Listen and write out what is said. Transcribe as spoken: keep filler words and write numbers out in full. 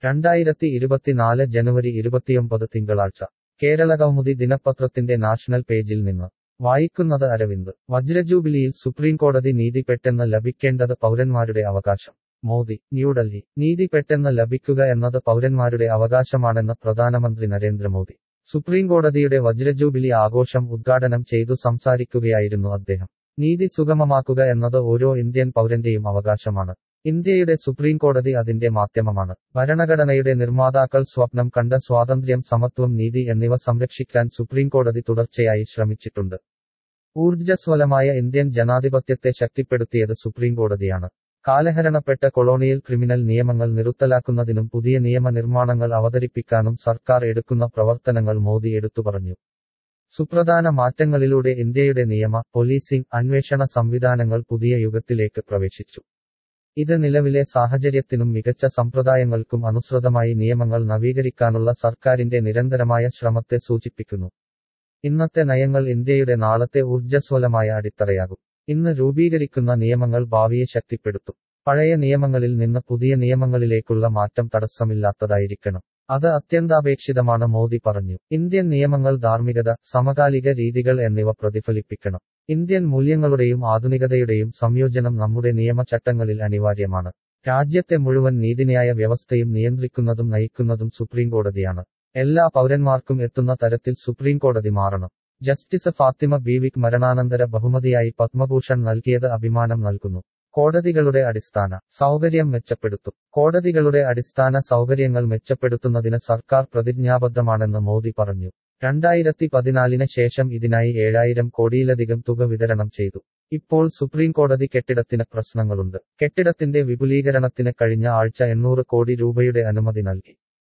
രണ്ടായിരത്തി ഇരുപത്തിനാല് ജനുവരി ഇരുപത്തിയൊമ്പത് തിങ്കളാഴ്ച കേരളകൗമുദി ദിനപത്രത്തിന്റെ നാഷണൽ പേജിൽ നിന്ന് വായിക്കുന്നത് അരവിന്ദ്. വജ്രജൂബിലിയിൽ സുപ്രീംകോടതി നീതി പെട്ടെന്ന് ലഭിക്കേണ്ടത് പൗരന്മാരുടെ അവകാശം. മോദി, ന്യൂഡൽഹി. നീതി പെട്ടെന്ന് ലഭിക്കുക എന്നത് പൗരന്മാരുടെ അവകാശമാണെന്ന് പ്രധാനമന്ത്രി നരേന്ദ്രമോദി. സുപ്രീംകോടതിയുടെ വജ്രജൂബിലി ആഘോഷം ഉദ്ഘാടനം ചെയ്തു സംസാരിക്കുകയായിരുന്നു അദ്ദേഹം. നീതി സുഗമമാക്കുക എന്നത് ഓരോ ഇന്ത്യൻ പൗരന്റെയും അവകാശമാണ്. ഇന്ത്യയുടെ സുപ്രീംകോടതി അതിന്റെ മാധ്യമമാണ്. ഭരണഘടനയുടെ നിർമ്മാതാക്കൾ സ്വപ്നം കണ്ട സ്വാതന്ത്ര്യം, സമത്വം, നീതി എന്നിവ സംരക്ഷിക്കാൻ സുപ്രീംകോടതി തുടർച്ചയായി ശ്രമിച്ചിട്ടുണ്ട്. ഊർജ്ജസ്വലമായ ഇന്ത്യൻ ജനാധിപത്യത്തെ ശക്തിപ്പെടുത്തിയത് സുപ്രീംകോടതിയാണ്. കാലഹരണപ്പെട്ട കൊളോണിയൽ ക്രിമിനൽ നിയമങ്ങൾ നിർത്തലാക്കുന്നതിനും പുതിയ നിയമ നിർമ്മാണങ്ങൾ അവതരിപ്പിക്കാനും സർക്കാർ എടുക്കുന്ന പ്രവർത്തനങ്ങൾ മോദി എടുത്തുപറഞ്ഞു. സുപ്രധാന മാറ്റങ്ങളിലൂടെ ഇന്ത്യയുടെ നിയമ, പോലീസിംഗ്, അന്വേഷണ സംവിധാനങ്ങൾ പുതിയ യുഗത്തിലേക്ക് പ്രവേശിച്ചു. ഇത് നിലവിലെ സാഹചര്യത്തിനും മികച്ച സമ്പ്രദായങ്ങൾക്കും അനുസൃതമായി നിയമങ്ങൾ നവീകരിക്കാനുള്ള സർക്കാരിന്റെ നിരന്തരമായ ശ്രമത്തെ സൂചിപ്പിക്കുന്നു. ഇന്നത്തെ നയങ്ങൾ ഇന്ത്യയുടെ നാളത്തെ ഊർജ്ജസ്വലമായ അടിത്തറയാകും. ഇന്ന് രൂപീകരിക്കുന്ന നിയമങ്ങൾ ഭാവിയെ ശക്തിപ്പെടുത്തും. പഴയ നിയമങ്ങളിൽ നിന്ന് പുതിയ നിയമങ്ങളിലേക്കുള്ള മാറ്റം തടസ്സമില്ലാത്തതായിരിക്കണം. അത് അത്യന്താപേക്ഷിതമാണ്, മോദി പറഞ്ഞു. ഇന്ത്യൻ നിയമങ്ങൾ ധാർമ്മികത, സമകാലിക രീതികൾ എന്നിവ പ്രതിഫലിപ്പിക്കണം. ഇന്ത്യൻ മൂല്യങ്ങളുടെയും ആധുനികതയുടെയും സംയോജനം നമ്മുടെ നിയമചട്ടങ്ങളിൽ അനിവാര്യമാണ്. രാജ്യത്തെ മുഴുവൻ നീതിന്യായ വ്യവസ്ഥയും നിയന്ത്രിക്കുന്നതും നയിക്കുന്നതും സുപ്രീംകോടതിയാണ്. എല്ലാ പൗരന്മാർക്കും എത്തുന്ന തരത്തിൽ സുപ്രീംകോടതി മാറണം. ജസ്റ്റിസ് ഫാത്തിമ ബീവിക്ക് മരണാനന്തര ബഹുമതിയായി പത്മഭൂഷൺ നൽകിയത് അഭിമാനം നൽകുന്നു. കോടതികളുടെ അടിസ്ഥാന സൗകര്യം മെച്ചപ്പെടുത്തും. കോടതികളുടെ അടിസ്ഥാന സൗകര്യങ്ങൾ മെച്ചപ്പെടുത്തുന്നതിന് സർക്കാർ പ്രതിജ്ഞാബദ്ധമാണെന്ന് മോദി പറഞ്ഞു. രണ്ടായിരത്തി പതിനാലിന് ശേഷം ഇതിനായി ഏഴായിരം കോടിയിലധികം തുക വിതരണം ചെയ്തു. ഇപ്പോൾ സുപ്രീംകോടതി കെട്ടിടത്തിന് പ്രശ്നങ്ങളുണ്ട്. കെട്ടിടത്തിന്റെ വിപുലീകരണത്തിന് കഴിഞ്ഞ ആഴ്ച എണ്ണൂറ് കോടി രൂപയുടെ അനുമതി നൽകി.